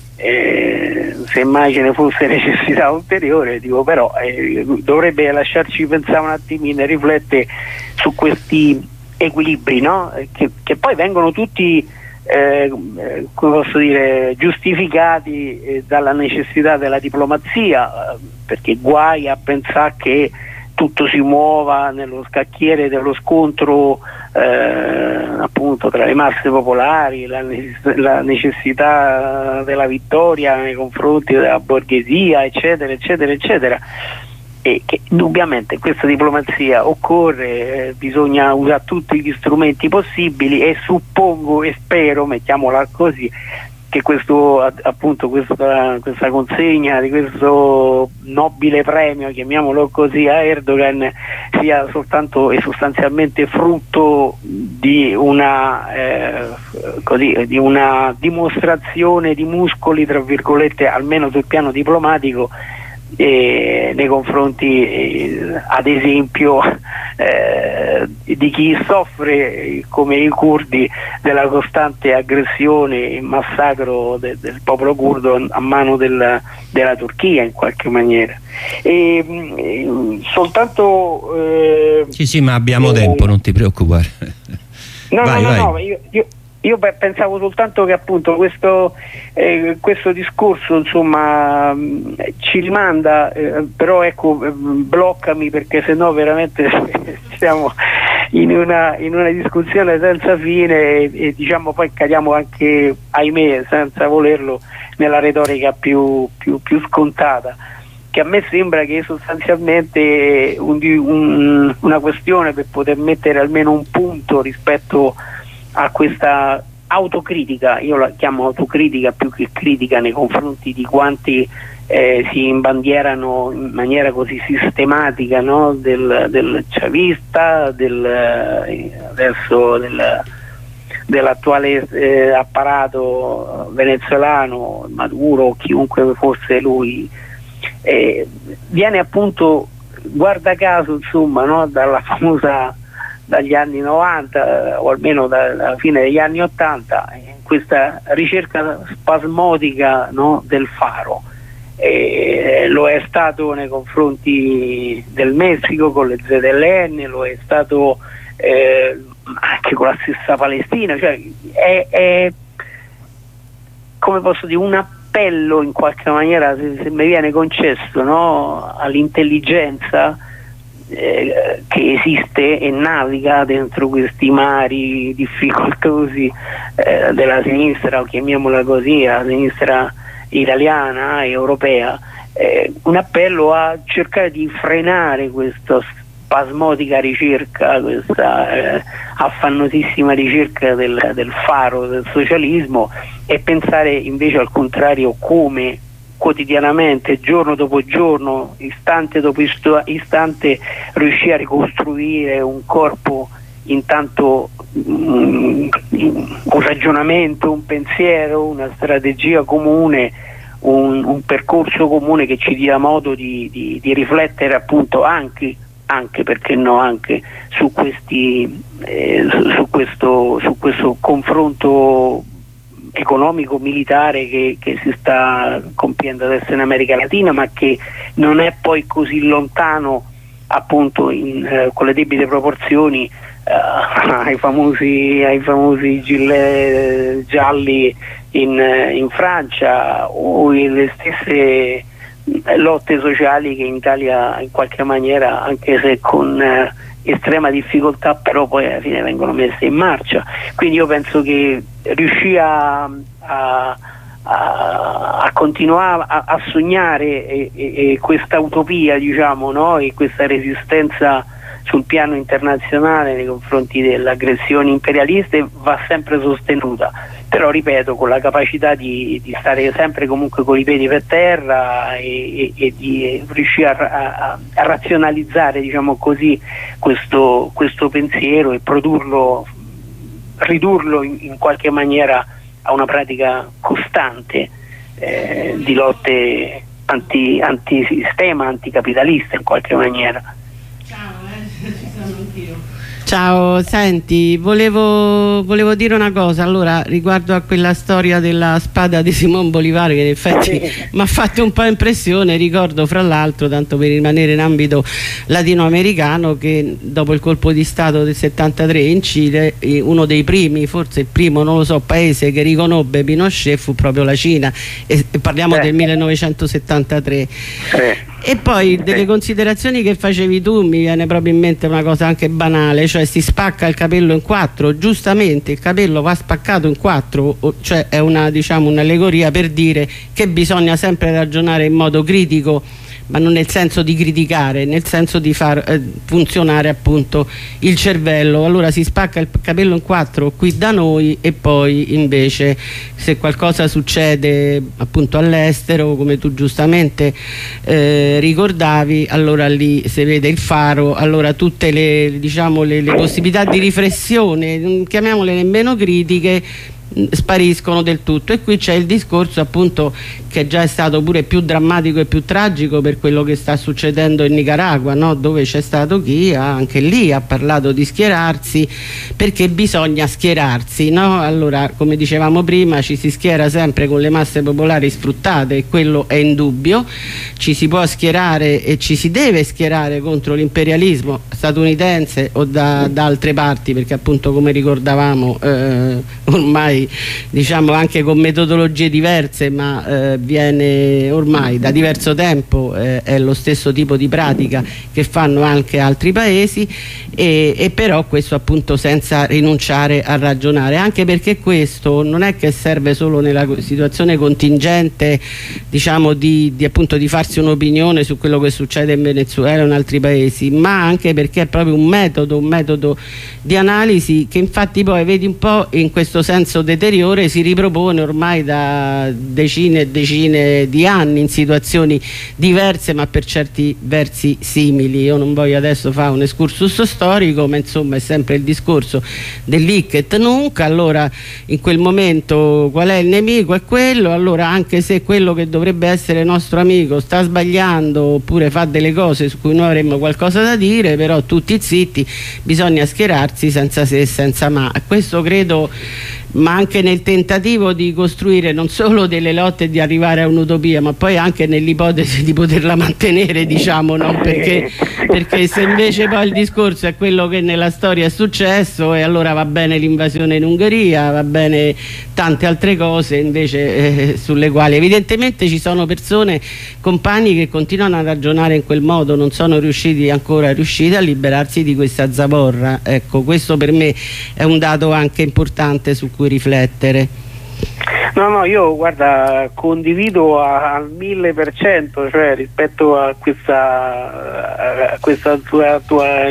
eh, se mai ce ne fosse necessità ulteriore, dico, però eh, dovrebbe lasciarci pensare un attimino e riflettere su questi equilibri, no? che, che poi vengono tutti eh, come posso dire, giustificati eh, dalla necessità della diplomazia, eh, perché guai a pensare che tutto si muova nello scacchiere dello scontro eh, appunto tra le masse popolari, la, necess la necessità della vittoria nei confronti della borghesia, eccetera eccetera eccetera, e che indubbiamente questa diplomazia occorre, eh, bisogna usare tutti gli strumenti possibili, e suppongo e spero, mettiamola così, che questo, appunto, questa, questa consegna di questo nobile premio, chiamiamolo così, a Erdogan sia soltanto e sostanzialmente frutto di una, eh, così, di una dimostrazione di muscoli, tra virgolette, almeno sul piano diplomatico, eh, nei confronti eh, ad esempio eh, di chi soffre, come i curdi, della costante aggressione e massacro de, del popolo curdo a mano del, della Turchia, in qualche maniera. E, e, soltanto eh, sì sì, ma abbiamo eh, tempo, non ti preoccupare. No, vai, no, vai. no, no, io, io Io pensavo soltanto che appunto questo, eh, questo discorso, insomma, ci rimanda, eh, però ecco, eh, bloccami, perché sennò veramente siamo in una, in una discussione senza fine e, e diciamo poi cadiamo anche, ahimè, senza volerlo, nella retorica più, più, più scontata, che a me sembra che sostanzialmente un, un, una questione per poter mettere almeno un punto rispetto a questa autocritica, io la chiamo autocritica più che critica nei confronti di quanti eh, si imbandierano in maniera così sistematica, no? del, del chavista, del, eh, adesso del, dell'attuale eh, apparato venezuelano, Maduro, chiunque fosse lui, eh, viene appunto, guarda caso, insomma, no? dalla famosa dagli anni novanta o almeno dalla fine degli anni ottanta, in questa ricerca spasmodica, no, del faro. E lo è stato nei confronti del Messico con le Z L N, lo è stato eh, anche con la stessa Palestina, cioè è, è come posso dire un appello in qualche maniera, se, se mi viene concesso, no, all'intelligenza Eh, che esiste e naviga dentro questi mari difficoltosi eh, della sinistra, o chiamiamola così, la sinistra italiana, europea, eh, un appello a cercare di frenare questa spasmodica ricerca, questa eh, affannosissima ricerca del, del faro del socialismo, e pensare invece al contrario come quotidianamente, giorno dopo giorno, istante dopo istante, riuscire a ricostruire un corpo, intanto um, un ragionamento, un pensiero, una strategia comune, un, un percorso comune che ci dia modo di, di, di riflettere appunto anche, anche perché no, anche su questi eh, su, su questo su questo confronto economico militare che, che si sta compiendo adesso in America Latina, ma che non è poi così lontano appunto in, eh, con le debite proporzioni eh, ai famosi ai famosi gilet gialli in, in Francia, o le stesse lotte sociali che in Italia in qualche maniera, anche se con eh, estrema difficoltà, però poi alla fine vengono messe in marcia. Quindi io penso che riuscire a, a, a, a continuare a, a sognare e, e, e questa utopia, diciamo, no? E questa resistenza sul piano internazionale nei confronti delle aggressioni imperialiste va sempre sostenuta, però ripeto, con la capacità di, di stare sempre comunque con i piedi per terra e, e, e di riuscire a, a, a razionalizzare, diciamo così, questo, questo pensiero e produrlo, ridurlo in, in qualche maniera a una pratica costante eh, di lotte anti, antisistema, anticapitalista in qualche maniera. Ciao, senti, volevo, volevo dire una cosa allora riguardo a quella storia della spada di Simon Bolívar, che in effetti mi ha fatto un po' impressione. Ricordo fra l'altro, tanto per rimanere in ambito latinoamericano, che dopo il colpo di stato del settantatré in Cile, uno dei primi, forse il primo, non lo so, paese che riconobbe Pinochet fu proprio la Cina, e, e parliamo eh. del millenovecentosettantatré. Eh. E poi delle considerazioni che facevi tu, mi viene proprio in mente una cosa anche banale, cioè si spacca il capello in quattro. Giustamente il capello va spaccato in quattro, cioè è una, diciamo, un'allegoria per dire che bisogna sempre ragionare in modo critico, ma non nel senso di criticare, nel senso di far eh, funzionare appunto il cervello. Allora si spacca il capello in quattro qui da noi e poi invece se qualcosa succede appunto all'estero, come tu giustamente eh, ricordavi, allora lì si vede il faro, allora tutte le, diciamo, le, le possibilità di riflessione, non chiamiamole nemmeno critiche, spariscono del tutto. E qui c'è il discorso appunto che già è stato pure più drammatico e più tragico per quello che sta succedendo in Nicaragua, no? Dove c'è stato chi ha, anche lì ha parlato di schierarsi, perché bisogna schierarsi, no? Allora, come dicevamo prima, ci si schiera sempre con le masse popolari sfruttate, e quello è indubbio. Ci si può schierare e ci si deve schierare contro l'imperialismo statunitense o da, da altre parti, perché appunto, come ricordavamo, eh, ormai diciamo anche con metodologie diverse, ma eh, viene ormai da diverso tempo, eh, è lo stesso tipo di pratica che fanno anche altri paesi, e, e però questo appunto senza rinunciare a ragionare, anche perché questo non è che serve solo nella situazione contingente, diciamo di, di appunto di farsi un'opinione su quello che succede in Venezuela o in altri paesi, ma anche perché è proprio un metodo, un metodo di analisi che infatti poi vedi un po' in questo senso deteriore si ripropone ormai da decine e decine di anni in situazioni diverse ma per certi versi simili. Io non voglio adesso fare un excursus storico, ma insomma è sempre il discorso dell'hic et nunc. Allora in quel momento qual è il nemico? È quello, allora anche se quello che dovrebbe essere nostro amico sta sbagliando oppure fa delle cose su cui noi avremmo qualcosa da dire, però tutti zitti, bisogna schierarsi senza se e senza ma. Questo credo, ma anche nel tentativo di costruire non solo delle lotte e di arrivare a un'utopia, ma poi anche nell'ipotesi di poterla mantenere, diciamo, no? Perché, perché se invece poi il discorso è quello che nella storia è successo, e allora va bene l'invasione in Ungheria, va bene tante altre cose invece eh, sulle quali evidentemente ci sono persone, compagni che continuano a ragionare in quel modo, non sono riusciti ancora riusciti a liberarsi di questa zavorra. Ecco, questo per me è un dato anche importante su cui riflettere. No, no, io guarda, condivido al mille per cento, cioè rispetto a questa, a questa tua, tua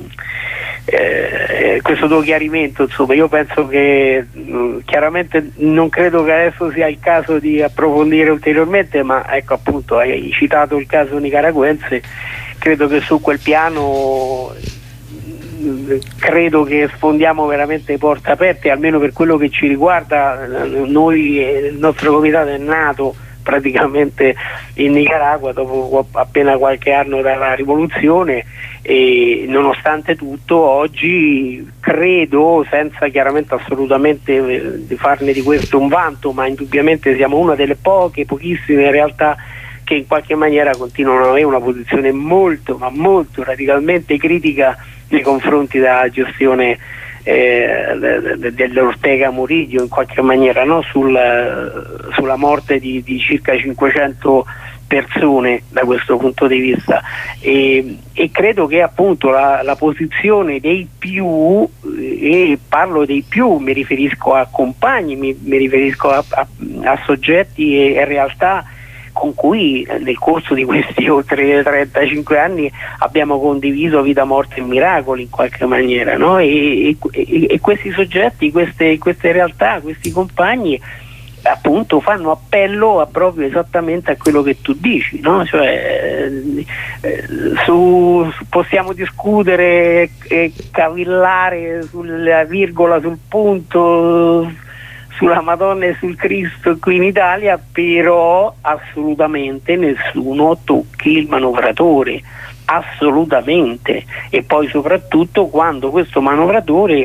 eh, questo tuo chiarimento, insomma, io penso che mh, chiaramente non credo che adesso sia il caso di approfondire ulteriormente, ma ecco, appunto, hai citato il caso nicaraguense, credo che su quel piano credo che sfondiamo veramente porte aperte, almeno per quello che ci riguarda. Noi, il nostro comitato è nato praticamente in Nicaragua dopo appena qualche anno dalla rivoluzione, e nonostante tutto oggi credo, senza chiaramente assolutamente di farne di questo un vanto, ma indubbiamente siamo una delle poche, pochissime realtà che in qualche maniera continuano ad avere una posizione molto ma molto radicalmente critica nei confronti della gestione eh, dell'Ortega Murillo, in qualche maniera, no? Sul, sulla morte di, di circa cinquecento persone da questo punto di vista, e, e credo che appunto la, la posizione dei più, e parlo dei più, mi riferisco a compagni, mi, mi riferisco a, a, a soggetti e, e realtà con cui nel corso di questi oltre trentacinque anni abbiamo condiviso vita, morte e miracoli in qualche maniera, no? e, e, e questi soggetti, queste, queste realtà, questi compagni appunto fanno appello a proprio esattamente a quello che tu dici, no? Cioè, eh, su, possiamo discutere e cavillare sulla virgola, sul punto, sulla Madonna e sul Cristo qui in Italia, però assolutamente nessuno tocchi il manovratore, assolutamente, e poi soprattutto quando questo manovratore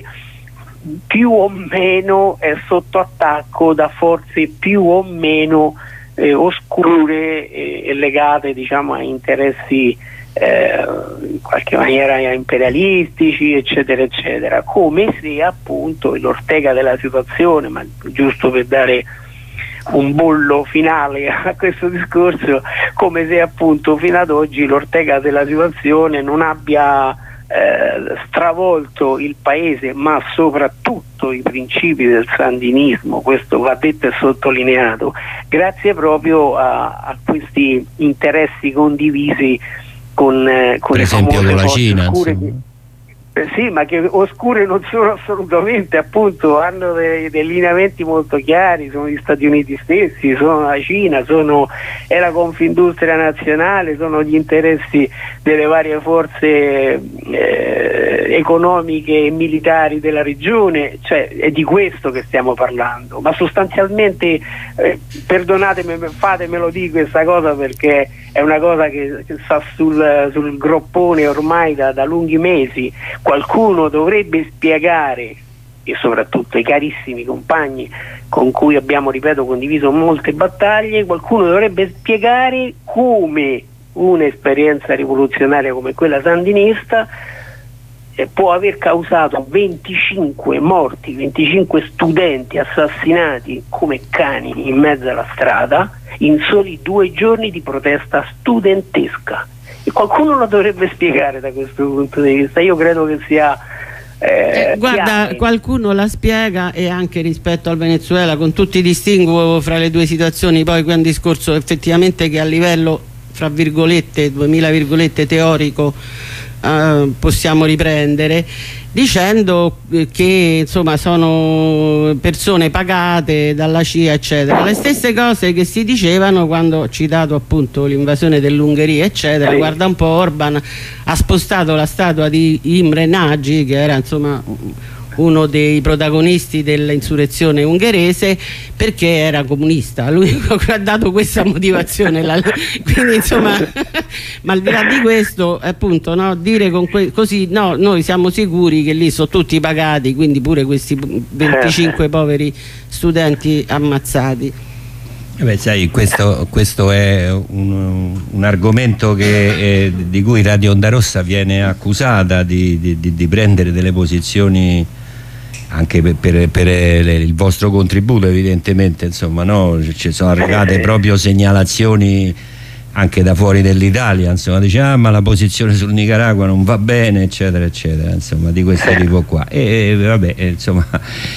più o meno è sotto attacco da forze più o meno eh, oscure e, e legate, diciamo, a interessi eh, in qualche maniera imperialistici, eccetera eccetera, come se appunto l'Ortega della situazione, ma giusto per dare un bollo finale a questo discorso, come se appunto fino ad oggi l'Ortega della situazione non abbia eh, stravolto il paese, ma soprattutto i principi del sandinismo, questo va detto e sottolineato, grazie proprio a, a questi interessi condivisi con, eh, con per esempio con la Cina, Eh sì, ma che oscure non sono assolutamente, appunto, hanno dei, dei lineamenti molto chiari, sono gli Stati Uniti stessi, sono la Cina, sono, è la Confindustria nazionale, sono gli interessi delle varie forze eh, economiche e militari della regione, cioè è di questo che stiamo parlando, ma sostanzialmente, eh, perdonatemi, fatemelo dire questa cosa perché è una cosa che, che sta sul, sul groppone ormai da, da lunghi mesi. Qualcuno dovrebbe spiegare, e soprattutto i carissimi compagni con cui abbiamo, ripeto, condiviso molte battaglie, qualcuno dovrebbe spiegare come un'esperienza rivoluzionaria come quella sandinista eh, può aver causato venticinque morti, venticinque studenti assassinati come cani in mezzo alla strada in soli due giorni di protesta studentesca. E qualcuno lo dovrebbe spiegare da questo punto di vista. Io credo che sia eh, eh, guarda, chiaro. Qualcuno la spiega, e anche rispetto al Venezuela, con tutti i distinguo fra le due situazioni. Poi qui è un discorso effettivamente che a livello, fra virgolette, duemila virgolette, teorico, Uh, possiamo riprendere dicendo che insomma sono persone pagate dalla C I A eccetera, le stesse cose che si dicevano quando ho citato appunto l'invasione dell'Ungheria eccetera. Sì. Guarda un po', Orban ha spostato la statua di Imre Nagy, che era insomma uno dei protagonisti dell'insurrezione ungherese, perché era comunista. Lui ha dato questa motivazione la, quindi insomma ma al di là di questo, appunto, no, dire con que così no, noi siamo sicuri che lì sono tutti pagati, quindi pure questi venticinque poveri studenti ammazzati. Eh beh, sai, questo, questo è un, un argomento che, eh, di cui Radio Onda Rossa viene accusata di, di, di prendere delle posizioni anche per, per, per il vostro contributo, evidentemente, insomma, no? Ci sono arrivate proprio segnalazioni anche da fuori dell'Italia, insomma, dice ah ma la posizione sul Nicaragua non va bene eccetera eccetera, insomma, di questo tipo qua. E, e vabbè, insomma,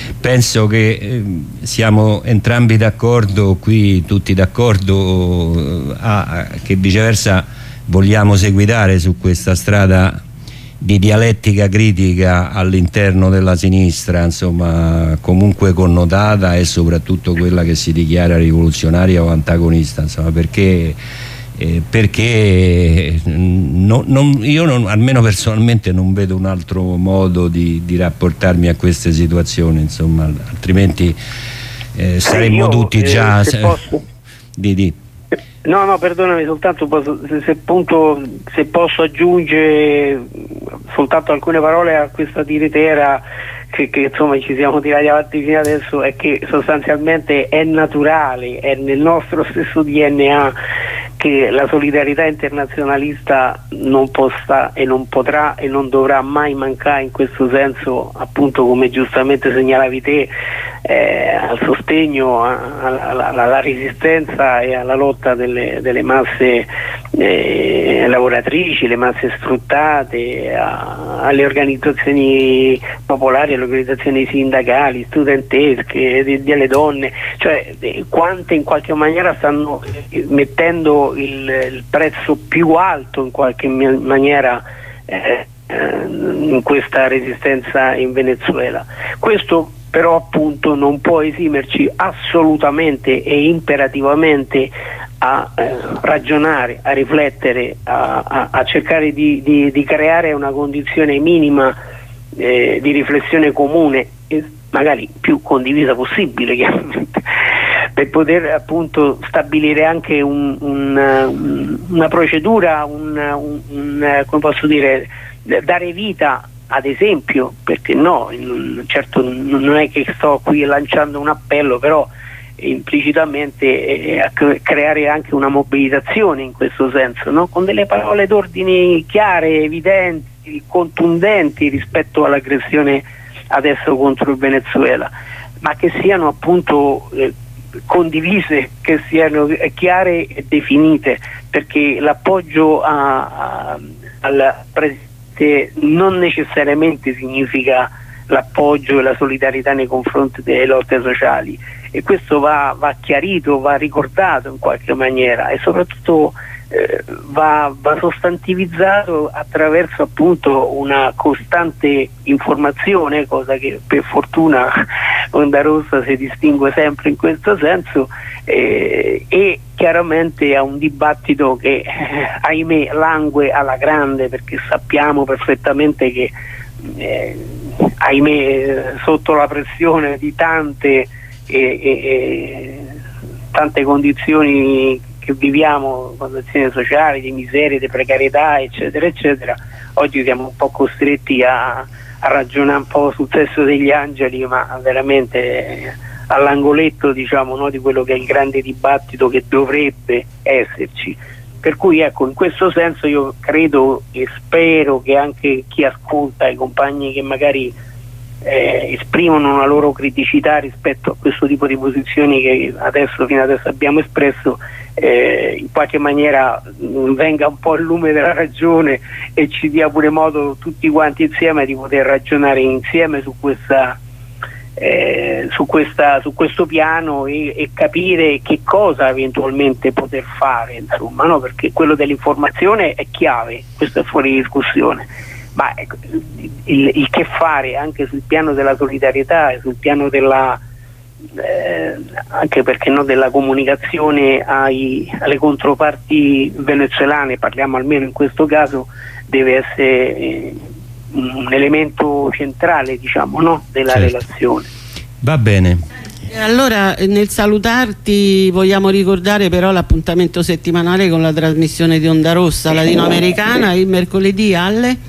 penso che eh, siamo entrambi d'accordo qui, tutti d'accordo, che viceversa vogliamo seguitare su questa strada di dialettica critica all'interno della sinistra, insomma, comunque connotata, e soprattutto quella che si dichiara rivoluzionaria o antagonista, insomma, perché Eh, perché no, non, io non, almeno personalmente non vedo un altro modo di, di rapportarmi a queste situazioni, insomma, altrimenti eh, saremmo io, tutti eh, già se posso, di, di. no no perdonami, soltanto posso, se, se, appunto, se posso aggiungere soltanto alcune parole a questa tiritera che, che insomma ci siamo tirati avanti fino adesso, è che sostanzialmente è naturale, è nel nostro stesso D N A che la solidarietà internazionalista non possa e non potrà e non dovrà mai mancare. In questo senso, appunto, come giustamente segnalavi te, eh, al sostegno alla, alla resistenza e alla lotta delle, delle masse eh, lavoratrici, le masse sfruttate, a, alle organizzazioni popolari, alle organizzazioni sindacali, studentesche, di, delle donne, cioè eh, quante in qualche maniera stanno eh, mettendo Il, il prezzo più alto in qualche maniera eh, eh, in questa resistenza in Venezuela. Questo però appunto non può esimerci assolutamente e imperativamente a eh, ragionare, a riflettere, a, a, a cercare di, di, di creare una condizione minima eh, di riflessione comune e magari più condivisa possibile, chiaramente, per poter appunto stabilire anche un, un, una procedura, un, un, un, come posso dire, dare vita, ad esempio, perché no, certo non è che sto qui lanciando un appello, però implicitamente eh, a creare anche una mobilitazione in questo senso, no? Con delle parole d'ordine chiare, evidenti, contundenti rispetto all'aggressione adesso contro il Venezuela, ma che siano appunto eh, condivise, che siano chiare e definite, perché l'appoggio alla Presidenza ovviamente non necessariamente significa l'appoggio e la solidarietà nei confronti delle lotte sociali, e questo va, va chiarito, va ricordato in qualche maniera, e soprattutto eh, va, va sostantivizzato attraverso appunto una costante informazione, cosa che per fortuna Onda Rossa si distingue sempre in questo senso, eh, e chiaramente a un dibattito che eh, ahimè langue alla grande, perché sappiamo perfettamente che eh, ahimè sotto la pressione di tante e, e, e tante condizioni che viviamo, condizioni sociali, di miseria, di precarietà, eccetera eccetera, oggi siamo un po' costretti a, a ragionare un po' sul sesso degli angeli, ma veramente all'angoletto, diciamo, no, di quello che è il grande dibattito che dovrebbe esserci. Per cui ecco, in questo senso io credo e spero che anche chi ascolta, i compagni che magari eh, esprimono una loro criticità rispetto a questo tipo di posizioni che adesso fino adesso abbiamo espresso, eh, in qualche maniera venga un po' il lume della ragione e ci dia pure modo tutti quanti insieme di poter ragionare insieme su questa Eh, su, questa, su questo piano e, e capire che cosa eventualmente poter fare, insomma, no? Perché quello dell'informazione è chiave, questo è fuori discussione, ma ecco, il, il che fare anche sul piano della solidarietà e sul piano della eh, anche perché no, della comunicazione ai, alle controparti venezuelane, parliamo almeno in questo caso, deve essere eh, un elemento centrale, diciamo, no, della certo. relazione. Va bene. Allora, nel salutarti vogliamo ricordare però l'appuntamento settimanale con la trasmissione di Onda Rossa latinoamericana il mercoledì alle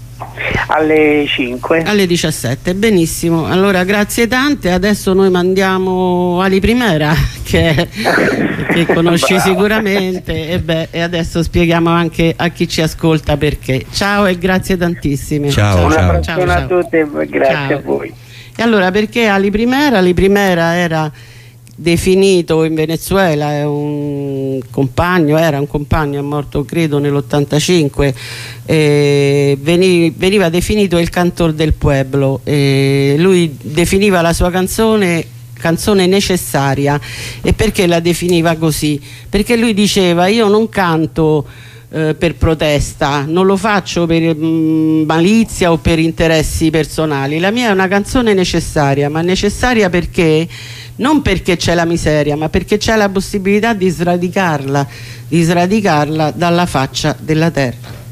alle cinque, alle diciassette. Benissimo, allora grazie tante. Adesso noi mandiamo Ali Primera che, che conosci sicuramente, e, beh, e adesso spieghiamo anche a chi ci ascolta perché. Ciao e grazie tantissime. Ciao, ciao. ciao. Una a tutti e grazie ciao. a voi. E allora, perché Ali Primera? Ali Primera era definito in Venezuela, è un compagno, era un compagno, è morto credo nell'ottantacinque, eh, veniva, veniva definito il cantor del pueblo, eh, lui definiva la sua canzone canzone necessaria. E perché la definiva così? Perché lui diceva: io non canto eh, per protesta, non lo faccio per mh, malizia o per interessi personali, la mia è una canzone necessaria, ma necessaria perché non perché c'è la miseria, ma perché c'è la possibilità di sradicarla, di sradicarla dalla faccia della terra.